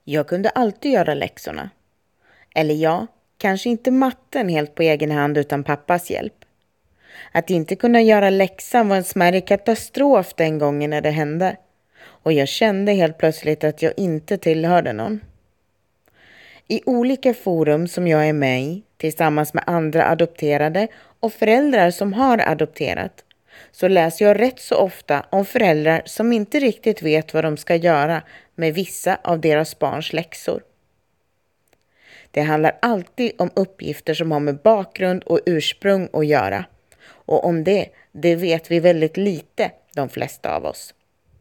Jag kunde alltid göra läxorna. Eller ja, kanske inte matten helt på egen hand utan pappas hjälp. Att inte kunna göra läxan var en smärre katastrof den gången när det hände. Och jag kände helt plötsligt att jag inte tillhörde någon. I olika forum som jag är med i, tillsammans med andra adopterade och föräldrar som har adopterat, så läser jag rätt så ofta om föräldrar som inte riktigt vet vad de ska göra med vissa av deras barns läxor. Det handlar alltid om uppgifter som har med bakgrund och ursprung att göra. Och om det vet vi väldigt lite, de flesta av oss.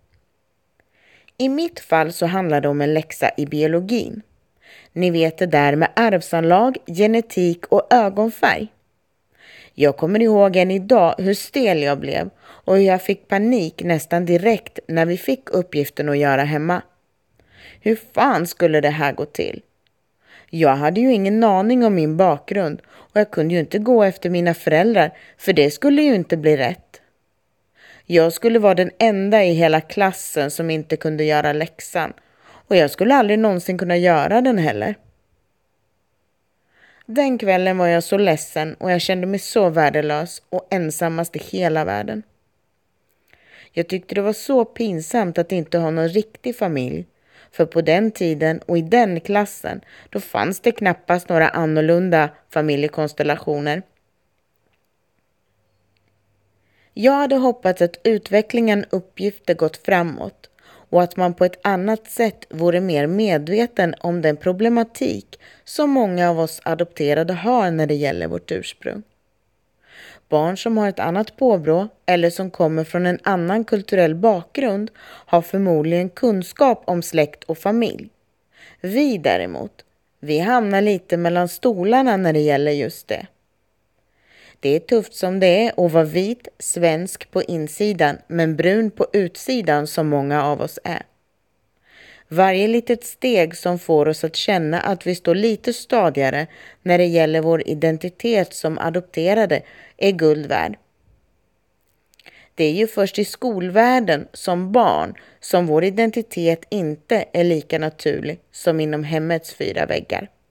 I mitt fall så handlar det om en läxa i biologin. Ni vet det där med arvsanlag, genetik och ögonfärg. Jag kommer ihåg än idag hur stel jag blev och hur jag fick panik nästan direkt när vi fick uppgiften att göra hemma. Hur fan skulle det här gå till? Jag hade ju ingen aning om min bakgrund och jag kunde ju inte gå efter mina föräldrar för det skulle ju inte bli rätt. Jag skulle vara den enda i hela klassen som inte kunde göra läxan och jag skulle aldrig någonsin kunna göra den heller. Den kvällen var jag så ledsen och jag kände mig så värdelös och ensammast i hela världen. Jag tyckte det var så pinsamt att inte ha någon riktig familj. För på den tiden och i den klassen, då fanns det knappast några annorlunda familjekonstellationer. Jag hade hoppats att utvecklingen uppgifter gått framåt och att man på ett annat sätt vore mer medveten om den problematik som många av oss adopterade har när det gäller vårt ursprung. Barn som har ett annat påbrå eller som kommer från en annan kulturell bakgrund har förmodligen kunskap om släkt och familj. Vi däremot, vi hamnar lite mellan stolarna när det gäller just det. Det är tufft som det är att vara vit, svensk på insidan men brun på utsidan som många av oss är. Varje litet steg som får oss att känna att vi står lite stadigare när det gäller vår identitet som adopterade är guld värd. Det är ju först i skolvärlden som barn som vår identitet inte är lika naturlig som inom hemmets 4 väggar.